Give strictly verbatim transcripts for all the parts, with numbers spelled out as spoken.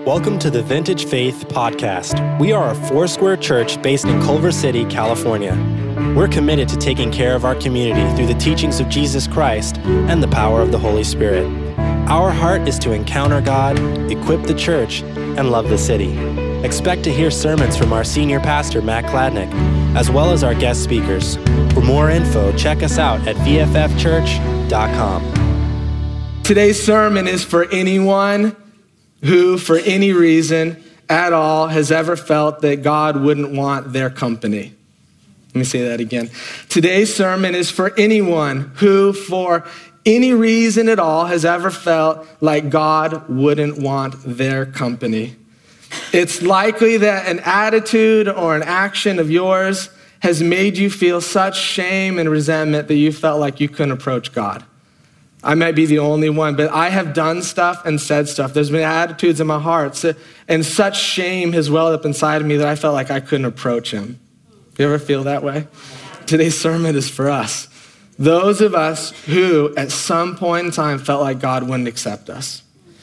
Welcome to the Vintage Faith Podcast. We are a Foursquare church based in Culver City, California. We're committed to taking care of our community through the teachings of Jesus Christ and the power of the Holy Spirit. Our heart is to encounter God, equip the church, and love the city. Expect to hear sermons from our senior pastor, Matt Kladnick, as well as our guest speakers. For more info, check us out at v f f church dot com. Today's sermon is for anyone who, for any reason at all, has ever felt that God wouldn't want their company. Let me say that again. Today's sermon is for anyone who, for any reason at all, has ever felt like God wouldn't want their company. It's likely that an attitude or an action of yours has made you feel such shame and resentment that you felt like you couldn't approach God. I might be the only one, but I have done stuff and said stuff. There's been attitudes in my heart, and such shame has welled up inside of me that I felt like I couldn't approach him. You ever feel that way? Today's sermon is for us. Those of us who at some point in time felt like God wouldn't accept us.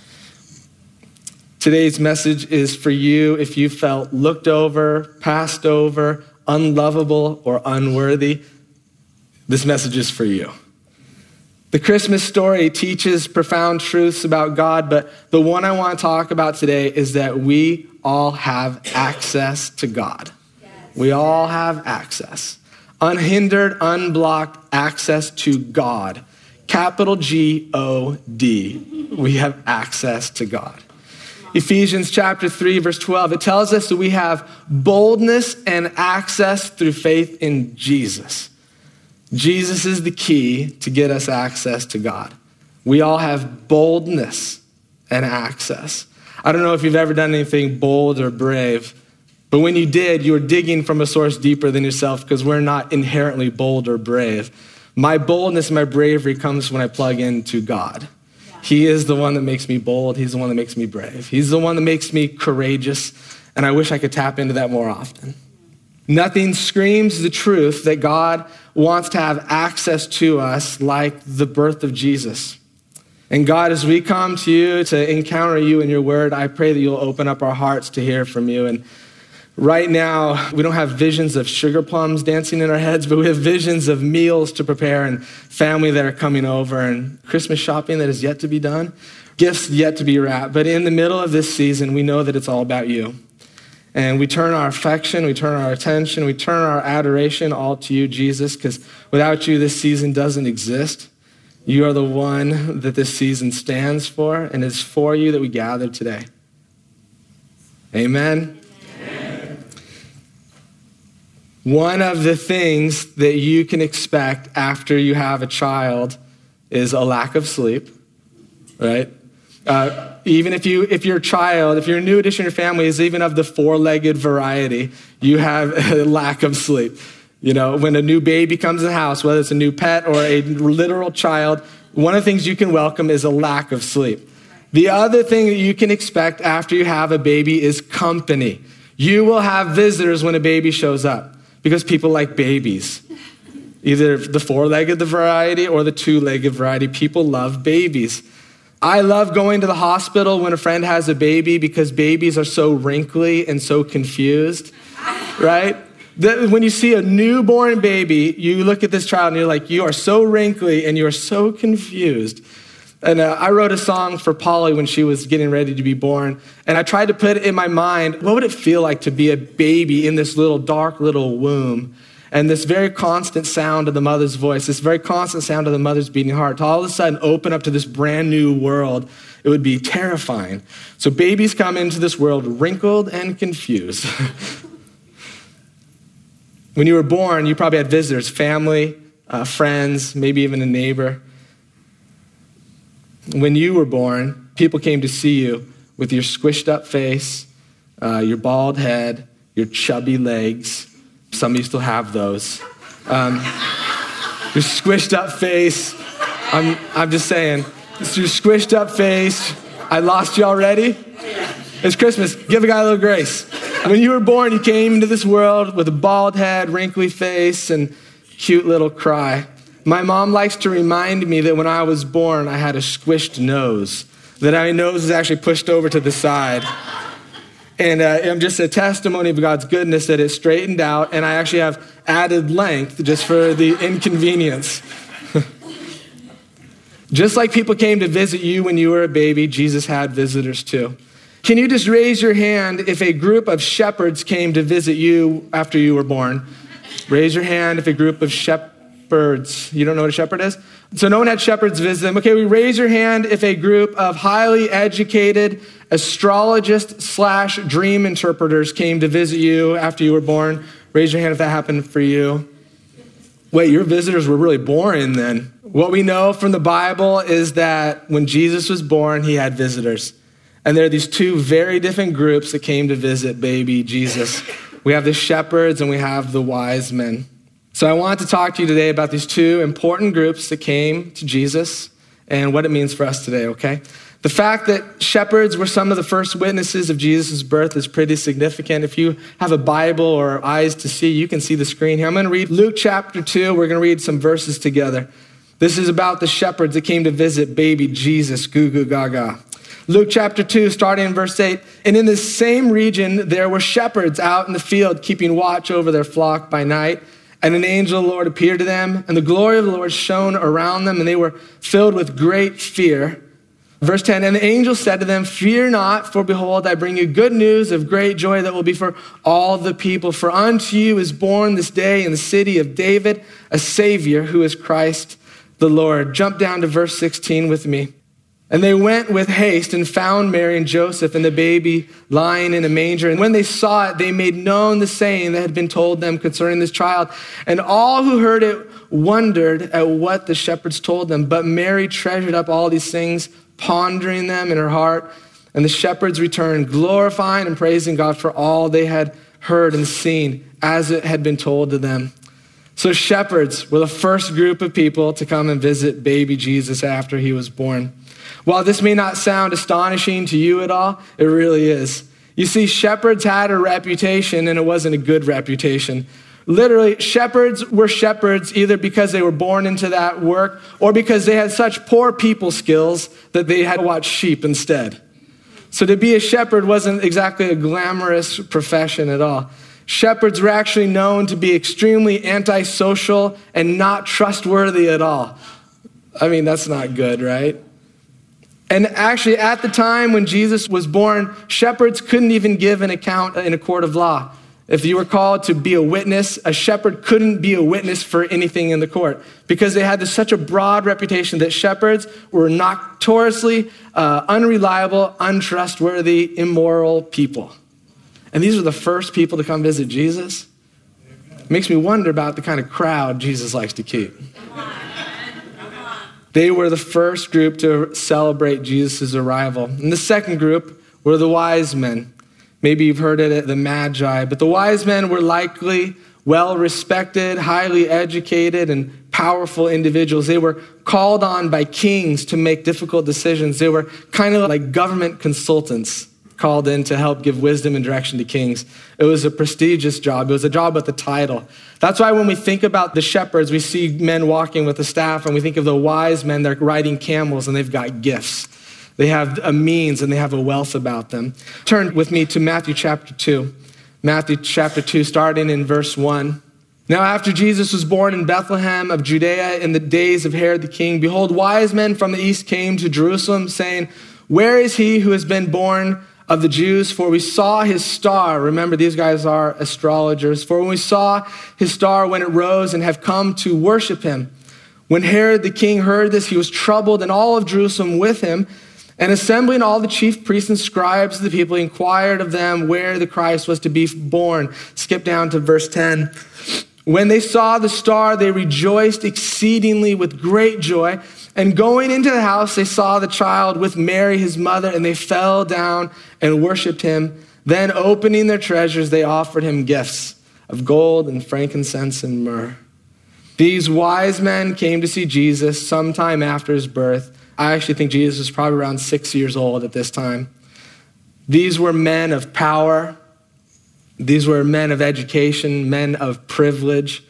Today's message is for you if you felt looked over, passed over, unlovable, or unworthy. This message is for you. The Christmas story teaches profound truths about God, but the one I want to talk about today is that we all have access to God. Yes. We all have access. Unhindered, unblocked access to God. Capital G O D. We have access to God. Ephesians chapter three, verse twelve, it tells us that we have boldness and access through faith in Jesus. Jesus is the key to get us access to God. We all have boldness and access. I don't know if you've ever done anything bold or brave, but when you did, you were digging from a source deeper than yourself because we're not inherently bold or brave. My boldness and my bravery comes when I plug into God. He is the one that makes me bold. He's the one that makes me brave. He's the one that makes me courageous, and I wish I could tap into that more often. Nothing screams the truth that God wants to have access to us like the birth of Jesus. And God, as we come to you to encounter you in your word, I pray that you'll open up our hearts to hear from you. And right now, we don't have visions of sugar plums dancing in our heads, but we have visions of meals to prepare and family that are coming over and Christmas shopping that is yet to be done, gifts yet to be wrapped. But in the middle of this season, we know that it's all about you. And we turn our affection, we turn our attention, we turn our adoration all to you, Jesus, because without you, this season doesn't exist. You are the one that this season stands for, and it's for you that we gather today. Amen? Amen. One of the things that you can expect after you have a child is a lack of sleep, right? Uh, even if you, if your child, if you're a new addition to your family is even of the four-legged variety, you have a lack of sleep. You know, when a new baby comes in the house, whether it's a new pet or a literal child, one of the things you can welcome is a lack of sleep. The other thing that you can expect after you have a baby is company. You will have visitors when a baby shows up because people like babies. Either the four-legged variety or the two-legged variety. People love babies. I love going to the hospital when a friend has a baby because babies are so wrinkly and so confused, right? The, when you see a newborn baby, you look at this child and you're like, you are so wrinkly and you are so confused. And uh, I wrote a song for Polly when she was getting ready to be born. And I tried to put it in my mind, what would it feel like to be a baby in this little dark little womb? And this very constant sound of the mother's voice, this very constant sound of the mother's beating heart, to all of a sudden open up to this brand new world, it would be terrifying. So babies come into this world wrinkled and confused. When you were born, you probably had visitors, family, uh, friends, maybe even a neighbor. When you were born, people came to see you with your squished up face, uh, your bald head, your chubby legs. Some of you still have those. Um, your squished up face. I'm, I'm just saying, it's your squished up face. I lost you already? It's Christmas. Give a guy a little grace. When you were born, you came into this world with a bald head, wrinkly face, and cute little cry. My mom likes to remind me that when I was born, I had a squished nose. that my nose is actually pushed over to the side. And uh, I'm just a testimony of God's goodness that it's straightened out, and I actually have added length just for the inconvenience. Just like people came to visit you when you were a baby, Jesus had visitors too. Can you just raise your hand if a group of shepherds came to visit you after you were born? Raise your hand if a group of shepherds, you don't know what a shepherd is? So no one had shepherds visit them. Okay, we raise your hand if a group of highly educated astrologists slash dream interpreters came to visit you after you were born. Raise your hand if that happened for you. Wait, your visitors were really boring then. What we know from the Bible is that when Jesus was born, he had visitors. And there are these two very different groups that came to visit baby Jesus. We have the shepherds and we have the wise men. So I want to talk to you today about these two important groups that came to Jesus and what it means for us today, okay? The fact that shepherds were some of the first witnesses of Jesus' birth is pretty significant. If you have a Bible or eyes to see, you can see the screen here. I'm going to read Luke chapter two. We're going to read some verses together. This is about the shepherds that came to visit baby Jesus, goo goo gaga. Luke chapter two, starting in verse eight. And in the same region, there were shepherds out in the field, keeping watch over their flock by night. And an angel of the Lord appeared to them, and the glory of the Lord shone around them, and they were filled with great fear. Verse ten, and the angel said to them, fear not, for behold, I bring you good news of great joy that will be for all the people. For unto you is born this day in the city of David a Savior, who is Christ the Lord. Jump down to verse sixteen with me. And they went with haste and found Mary and Joseph and the baby lying in a manger. And when they saw it, they made known the saying that had been told them concerning this child. And all who heard it wondered at what the shepherds told them. But Mary treasured up all these things, pondering them in her heart. And the shepherds returned, glorifying and praising God for all they had heard and seen, as it had been told to them. So shepherds were the first group of people to come and visit baby Jesus after he was born. While this may not sound astonishing to you at all, it really is. You see, shepherds had a reputation, and it wasn't a good reputation. Literally, shepherds were shepherds either because they were born into that work or because they had such poor people skills that they had to watch sheep instead. So to be a shepherd wasn't exactly a glamorous profession at all. Shepherds were actually known to be extremely antisocial and not trustworthy at all. I mean, that's not good, right? And actually, at the time when Jesus was born, shepherds couldn't even give an account in a court of law. If you were called to be a witness, a shepherd couldn't be a witness for anything in the court because they had this, such a broad reputation that shepherds were notoriously uh, unreliable, untrustworthy, immoral people. And these are the first people to come visit Jesus. It makes me wonder about the kind of crowd Jesus likes to keep. They were the first group to celebrate Jesus' arrival. And the second group were the wise men. Maybe you've heard it, the Magi. But the wise men were likely well-respected, highly educated, and powerful individuals. They were called on by kings to make difficult decisions. They were kind of like government consultants called in to help give wisdom and direction to kings. It was a prestigious job. It was a job with a title. That's why when we think about the shepherds, we see men walking with a staff, and we think of the wise men, they're riding camels and they've got gifts. They have a means and they have a wealth about them. Turn with me to Matthew chapter two. Matthew chapter two, starting in verse one. Now after Jesus was born in Bethlehem of Judea in the days of Herod the king, behold, wise men from the east came to Jerusalem, saying, where is he who has been born of the Jews? For we saw his star. Remember, these guys are astrologers. For when we saw his star when it rose and have come to worship him. When Herod the king heard this, he was troubled, and all of Jerusalem with him. And assembling all the chief priests and scribes of the people, he inquired of them where the Christ was to be born. Skip down to verse ten. When they saw the star, they rejoiced exceedingly with great joy. And going into the house, they saw the child with Mary, his mother, and they fell down and worshiped him. Then opening their treasures, they offered him gifts of gold and frankincense and myrrh. These wise men came to see Jesus sometime after his birth. I actually think Jesus was probably around six years old at this time. These were men of power. These were men of education, men of privilege.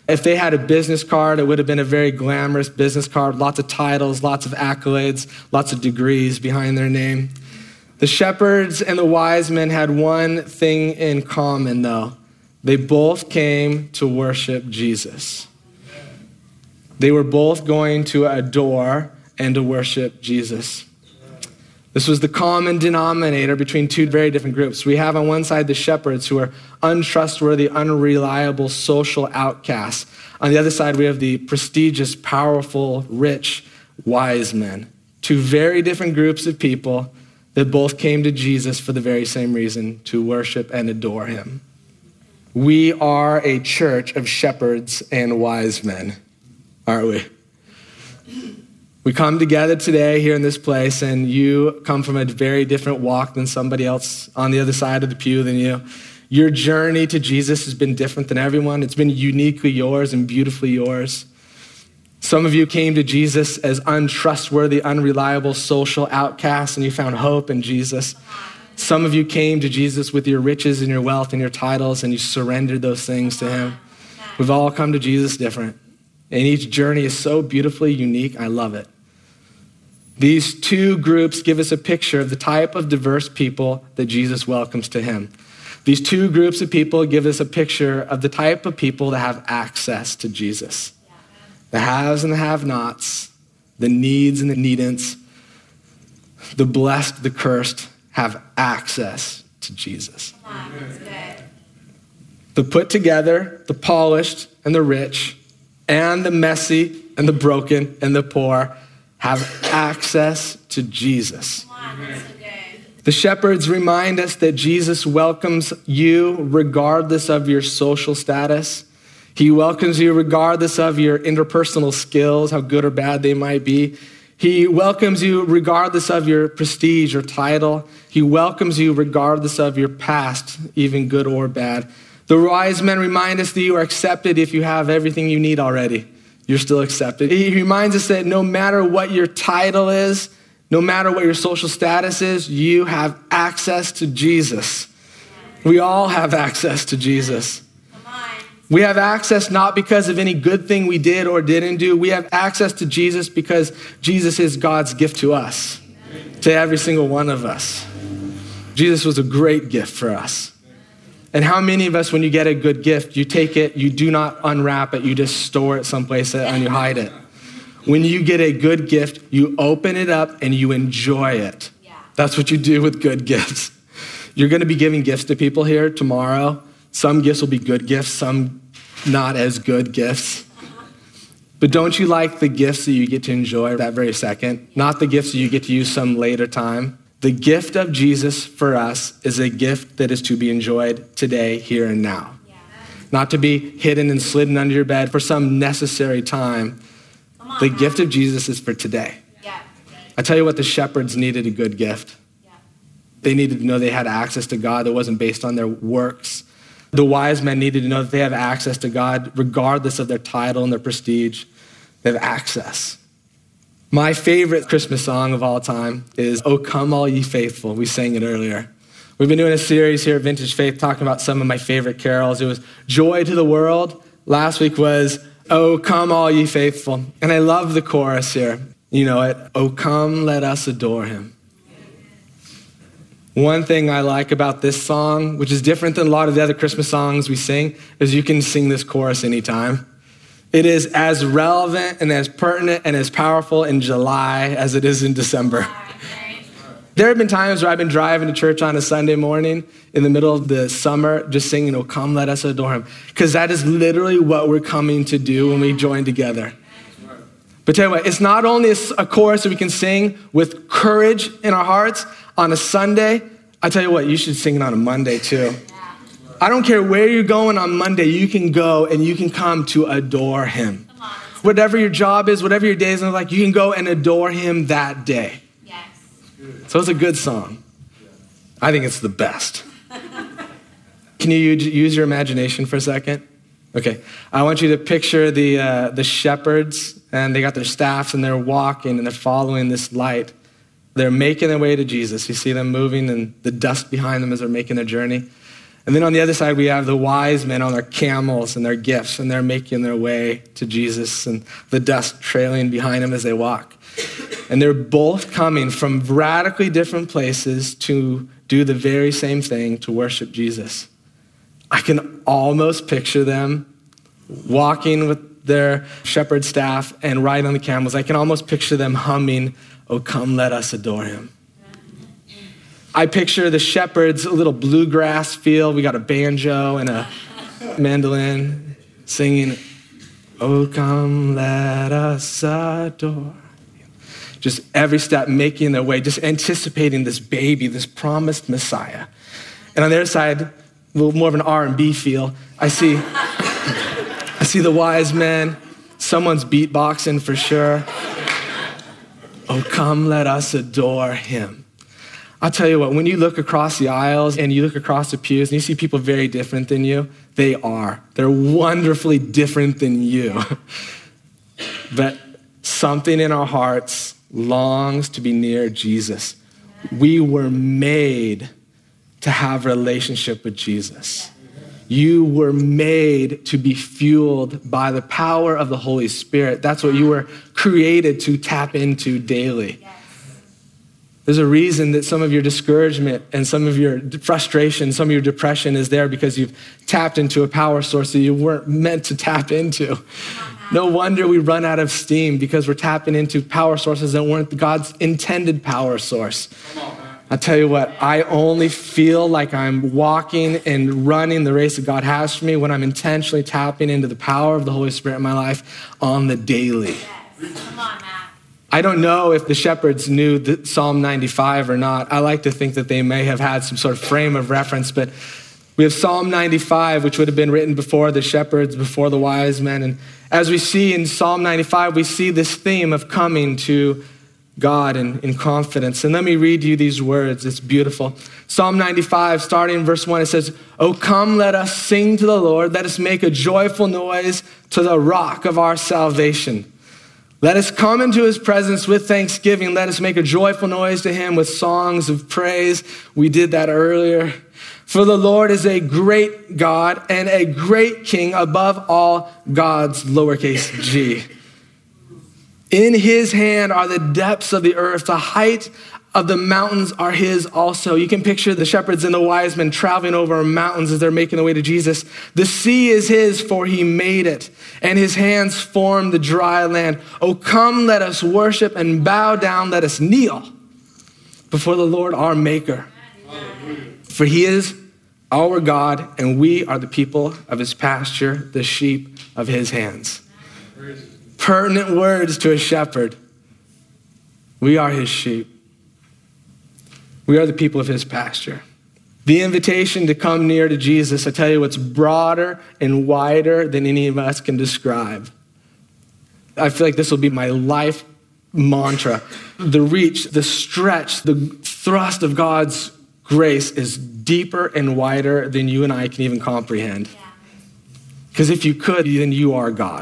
If they had a business card, it would have been a very glamorous business card, lots of titles, lots of accolades, lots of degrees behind their name. The shepherds and the wise men had one thing in common, though. They both came to worship Jesus. They were both going to adore and to worship Jesus. This was the common denominator between two very different groups. We have on one side the shepherds, who are untrustworthy, unreliable social outcasts. On the other side, we have the prestigious, powerful, rich, wise men. Two very different groups of people that both came to Jesus for the very same reason, to worship and adore him. We are a church of shepherds and wise men, aren't we? We come together today here in this place, and you come from a very different walk than somebody else on the other side of the pew than you. Your journey to Jesus has been different than everyone. It's been uniquely yours and beautifully yours. Some of you came to Jesus as untrustworthy, unreliable social outcasts, and you found hope in Jesus. Some of you came to Jesus with your riches and your wealth and your titles, and you surrendered those things to him. We've all come to Jesus different. And each journey is so beautifully unique. I love it. These two groups give us a picture of the type of diverse people that Jesus welcomes to him. These two groups of people give us a picture of the type of people that have access to Jesus. The haves and the have-nots, the needs and the needn'ts, the blessed, the cursed, have access to Jesus. The put together, the polished, and the rich, and the messy, and the broken, and the poor have access to Jesus. The shepherds remind us that Jesus welcomes you regardless of your social status. He welcomes you regardless of your interpersonal skills, how good or bad they might be. He welcomes you regardless of your prestige or title. He welcomes you regardless of your past, even good or bad. The wise men remind us that you are accepted if you have everything you need already. You're still accepted. He reminds us that no matter what your title is, no matter what your social status is, you have access to Jesus. We all have access to Jesus. We have access not because of any good thing we did or didn't do. We have access to Jesus because Jesus is God's gift to us, to every single one of us. Jesus was a great gift for us. And how many of us, when you get a good gift, you take it, you do not unwrap it, you just store it someplace and you hide it. When you get a good gift, you open it up and you enjoy it. That's what you do with good gifts. You're gonna be giving gifts to people here tomorrow. Some gifts will be good gifts, some not as good gifts. But don't you like the gifts that you get to enjoy that very second? Not the gifts that you get to use some later time. The gift of Jesus for us is a gift that is to be enjoyed today, here and now. Yeah. Not to be hidden and slidden under your bed for some necessary time. On, the man. Gift of Jesus is for today. Yeah. I tell you what, the shepherds needed a good gift. Yeah. They needed to know they had access to God that wasn't based on their works. The wise men needed to know that they have access to God regardless of their title and their prestige. They have access. My favorite Christmas song of all time is "O Come All Ye Faithful." We sang it earlier. We've been doing a series here at Vintage Faith talking about some of my favorite carols. It was "Joy to the World." Last week was "O Come All Ye Faithful." And I love the chorus here. You know it. "O come, let us adore him." One thing I like about this song, which is different than a lot of the other Christmas songs we sing, is you can sing this chorus anytime. It is as relevant and as pertinent and as powerful in July as it is in December. There have been times where I've been driving to church on a Sunday morning in the middle of the summer, just singing, "Oh, come, let us adore him." Because that is literally what we're coming to do when we join together. But tell you what, it's not only a chorus that we can sing with courage in our hearts on a Sunday. I tell you what, you should sing it on a Monday too. I don't care where you're going on Monday, you can go and you can come to adore him. Whatever your job is, whatever your day is like, you can go and adore him that day. Yes. So it's a good song. I think it's the best. Can you use your imagination for a second? Okay. I want you to picture the uh, the shepherds, and they got their staffs and they're walking and they're following this light. They're making their way to Jesus. You see them moving and the dust behind them as they're making their journey. And then on the other side, we have the wise men on their camels and their gifts, and they're making their way to Jesus and the dust trailing behind them as they walk. And they're both coming from radically different places to do the very same thing, to worship Jesus. I can almost picture them walking with their shepherd staff and riding on the camels. I can almost picture them humming, "Oh, come, let us adore him." I picture the shepherds, a little bluegrass feel. We got a banjo and a mandolin singing, "Oh, come, let us adore." Just every step making their way, just anticipating this baby, this promised Messiah. And on the other side, a little more of an R and B feel. I see, I see the wise men. Someone's beatboxing for sure. "Oh, come, let us adore him." I'll tell you what, when you look across the aisles and you look across the pews and you see people very different than you, they are. They're wonderfully different than you. But something in our hearts longs to be near Jesus. We were made to have a relationship with Jesus. You were made to be fueled by the power of the Holy Spirit. That's what you were created to tap into daily. There's a reason that some of your discouragement and some of your frustration, some of your depression is there because you've tapped into a power source that you weren't meant to tap into. No wonder we run out of steam because we're tapping into power sources that weren't God's intended power source. I tell you what, I only feel like I'm walking and running the race that God has for me when I'm intentionally tapping into the power of the Holy Spirit in my life on the daily. Yes. Come on, Matt. I don't know if the shepherds knew the Psalm ninety-five or not. I like to think that they may have had some sort of frame of reference, but we have Psalm ninety-five, which would have been written before the shepherds, before the wise men. And as we see in Psalm ninety-five, we see this theme of coming to God in, in confidence. And let me read you these words. It's beautiful. Psalm ninety-five, starting in verse one, it says, "Oh, come, let us sing to the Lord. Let us make a joyful noise to the rock of our salvation. Let us come into his presence with thanksgiving. Let us make a joyful noise to him with songs of praise." We did that earlier. "For the Lord is a great God and a great King above all gods," lowercase g. "In his hand are the depths of the earth. The height of the mountains are his also." You can picture the shepherds and the wise men traveling over mountains as they're making their way to Jesus. "The sea is his, for he made it, and his hands formed the dry land. Oh, come, let us worship and bow down. Let us kneel before the Lord our Maker. For he is our God, and we are the people of his pasture, the sheep of his hands." Pertinent words to a shepherd. We are his sheep. We are the people of his pasture. The invitation to come near to Jesus, I tell you, it's broader and wider than any of us can describe. I feel like this will be my life mantra. The reach, the stretch, the thrust of God's grace is deeper and wider than you and I can even comprehend. Because if you could, then you are God.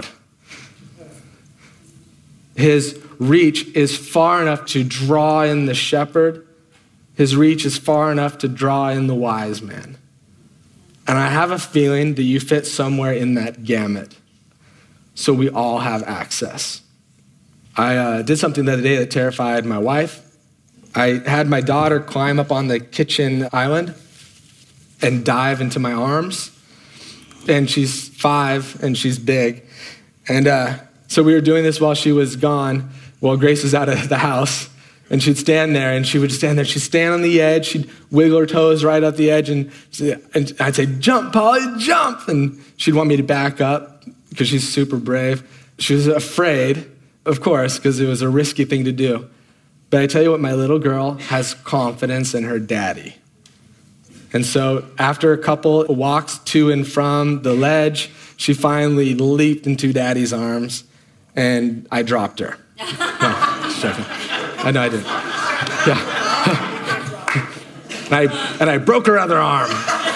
His reach is far enough to draw in the shepherd. His reach is far enough to draw in the wise man. And I have a feeling that you fit somewhere in that gamut. So we all have access. I uh, did something the other day that terrified my wife. I had my daughter climb up on the kitchen island and dive into my arms. And she's five and she's big. And uh, so we were doing this while she was gone, while Grace was out of the house. And she'd stand there, and she would stand there. She'd stand on the edge. She'd wiggle her toes right up the edge, and, and I'd say, "Jump, Polly, jump!" And she'd want me to back up because she's super brave. She was afraid, of course, because it was a risky thing to do. But I tell you what, my little girl has confidence in her daddy. And so after a couple walks to and from the ledge, she finally leaped into daddy's arms, and I dropped her. No, just joking. I know I didn't. Yeah. and, I, and I broke her other arm.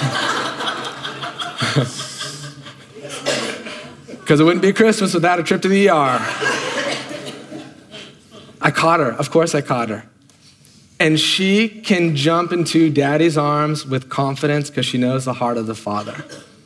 Because it wouldn't be Christmas without a trip to the E R. I caught her. Of course I caught her. And she can jump into daddy's arms with confidence because she knows the heart of the Father.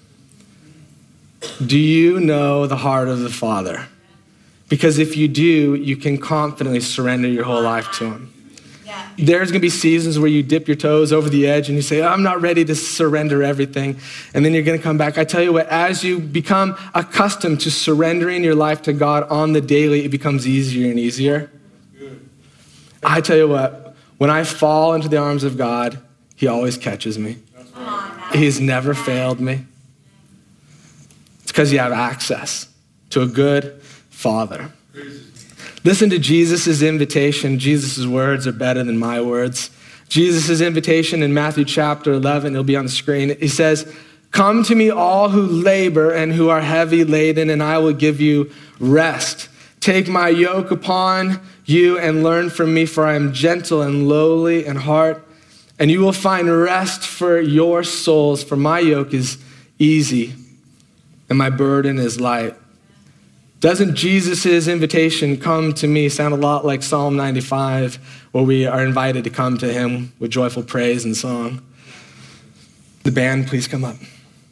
Do you know the heart of the Father? Because if you do, you can confidently surrender your whole life to him. Yeah. There's gonna be seasons where you dip your toes over the edge and you say, I'm not ready to surrender everything. And then you're gonna come back. I tell you what, as you become accustomed to surrendering your life to God on the daily, it becomes easier and easier. I tell you what, when I fall into the arms of God, he always catches me. He's never failed me. It's because you have access to a good Father. Listen to Jesus' invitation. Jesus' words are better than my words. Jesus' invitation in Matthew chapter eleven, it'll be on the screen. He says, come to me all who labor and who are heavy laden, and I will give you rest. Take my yoke upon you and learn from me, for I am gentle and lowly in heart, and you will find rest for your souls, for my yoke is easy and my burden is light. Doesn't Jesus' invitation, come to me, sound a lot like Psalm ninety-five, where we are invited to come to him with joyful praise and song? The band, please come up.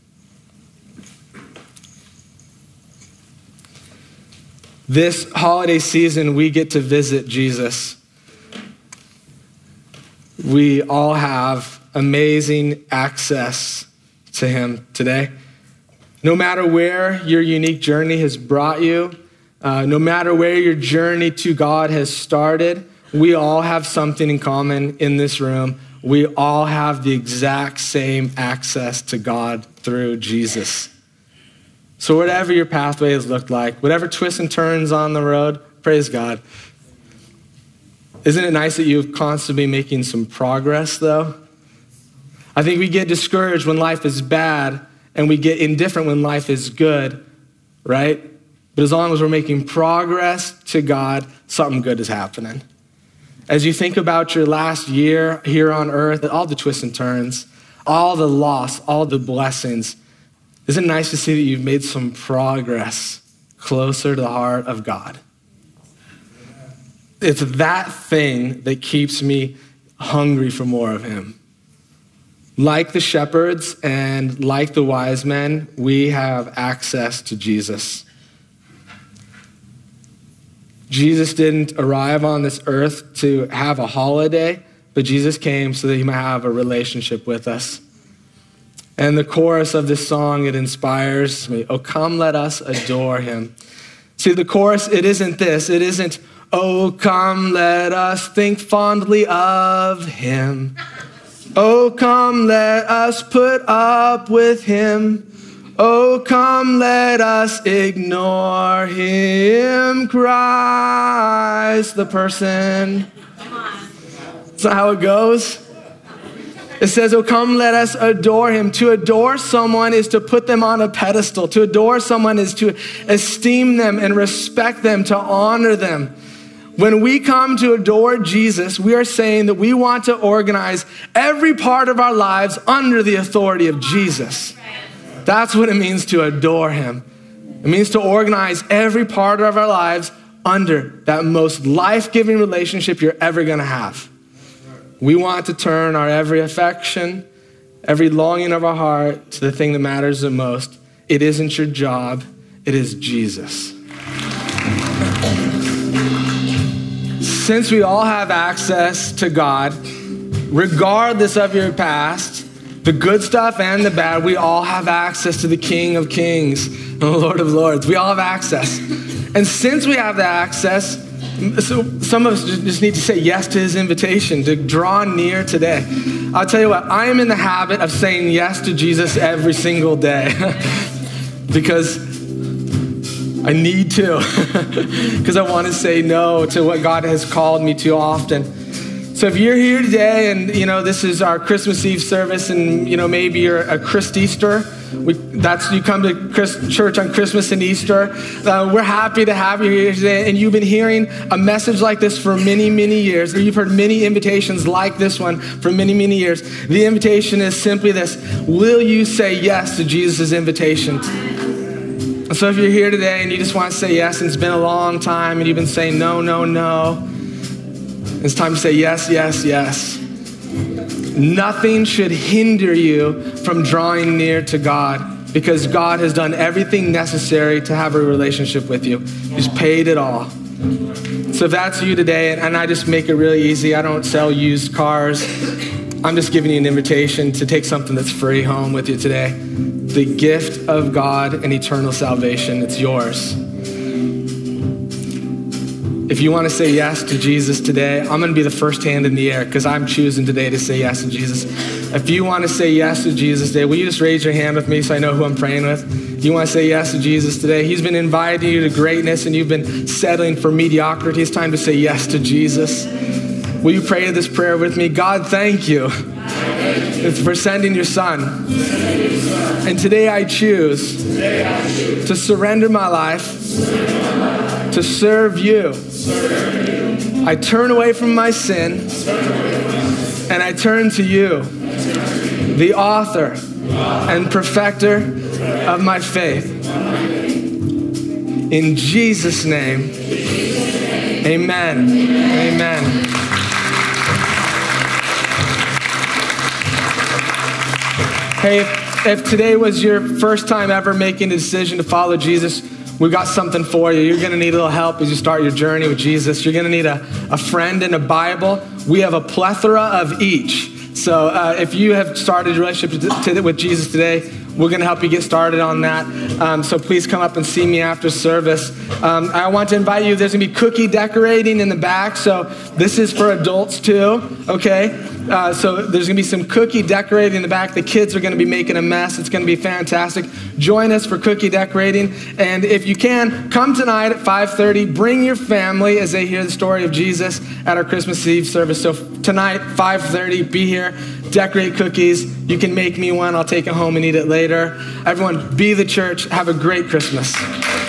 This holiday season, we get to visit Jesus. We all have amazing access to him today. No matter where your unique journey has brought you, uh, no matter where your journey to God has started, we all have something in common in this room. We all have the exact same access to God through Jesus. So whatever your pathway has looked like, whatever twists and turns on the road, praise God. Isn't it nice that you're constantly making some progress, though? I think we get discouraged when life is bad, and we get indifferent when life is good, right? But as long as we're making progress to God, something good is happening. As you think about your last year here on earth, all the twists and turns, all the loss, all the blessings, isn't it nice to see that you've made some progress closer to the heart of God? It's that thing that keeps me hungry for more of him. Like the shepherds and like the wise men, we have access to Jesus. Jesus didn't arrive on this earth to have a holiday, but Jesus came so that he might have a relationship with us. And the chorus of this song, it inspires me. Oh, come, let us adore him. See, the chorus, it isn't this. It isn't, oh, come, let us think fondly of him. Oh, come, let us put up with him. Oh, come, let us ignore him. Christ, the person. That's not how it goes. It says, oh, come, let us adore him. To adore someone is to put them on a pedestal. To adore someone is to esteem them and respect them, to honor them. When we come to adore Jesus, we are saying that we want to organize every part of our lives under the authority of Jesus. That's what it means to adore him. It means to organize every part of our lives under that most life-giving relationship you're ever going to have. We want to turn our every affection, every longing of our heart to the thing that matters the most. It isn't your job, it is Jesus. Since we all have access to God, regardless of your past, the good stuff and the bad, we all have access to the King of Kings and the Lord of Lords. We all have access. And since we have the access, so some of us just need to say yes to his invitation to draw near today. I'll tell you what, I am in the habit of saying yes to Jesus every single day because I need to, because I want to say no to what God has called me to often. So if you're here today and, you know, this is our Christmas Eve service and, you know, maybe you're a Christeaster, we, that's, you come to Christ, church on Christmas and Easter, uh, we're happy to have you here today. And you've been hearing a message like this for many, many years. Or you've heard many invitations like this one for many, many years. The invitation is simply this: will you say yes to Jesus' invitation? So if you're here today and you just want to say yes, and it's been a long time and you've been saying no, no, no, It's time to say yes, yes, yes. Nothing should hinder you from drawing near to God, because God has done everything necessary to have a relationship with you. He's paid it all. So if that's you today, and I just make it really easy, I don't sell used cars. I'm just giving you an invitation to take something that's free home with you today. The gift of God and eternal salvation, it's yours. If you want to say yes to Jesus today, I'm going to be the first hand in the air because I'm choosing today to say yes to Jesus. If you want to say yes to Jesus today, will you just raise your hand with me so I know who I'm praying with? You want to say yes to Jesus today? He's been inviting you to greatness and you've been settling for mediocrity. It's time to say yes to Jesus. Will you pray this prayer with me? God, thank you for sending your son. And today I choose to surrender my life to serve you. I turn away from my sin and I turn to you, the author and perfecter of my faith. In Jesus' name, amen. Amen. Hey, if, if today was your first time ever making a decision to follow Jesus, we've got something for you. You're going to need a little help as you start your journey with Jesus. You're going to need a, a friend and a Bible. We have a plethora of each. So uh, if you have started a relationship to, to, with Jesus today, we're going to help you get started on that. Um, so please come up and see me after service. Um, I want to invite you. There's going to be cookie decorating in the back. So this is for adults too, okay? Uh, so there's going to be some cookie decorating in the back. The kids are going to be making a mess. It's going to be fantastic. Join us for cookie decorating. And if you can, come tonight at five thirty. Bring your family as they hear the story of Jesus at our Christmas Eve service. So tonight, five thirty, be here. Decorate cookies. You can make me one. I'll take it home and eat it later. Everyone, be the church. Have a great Christmas.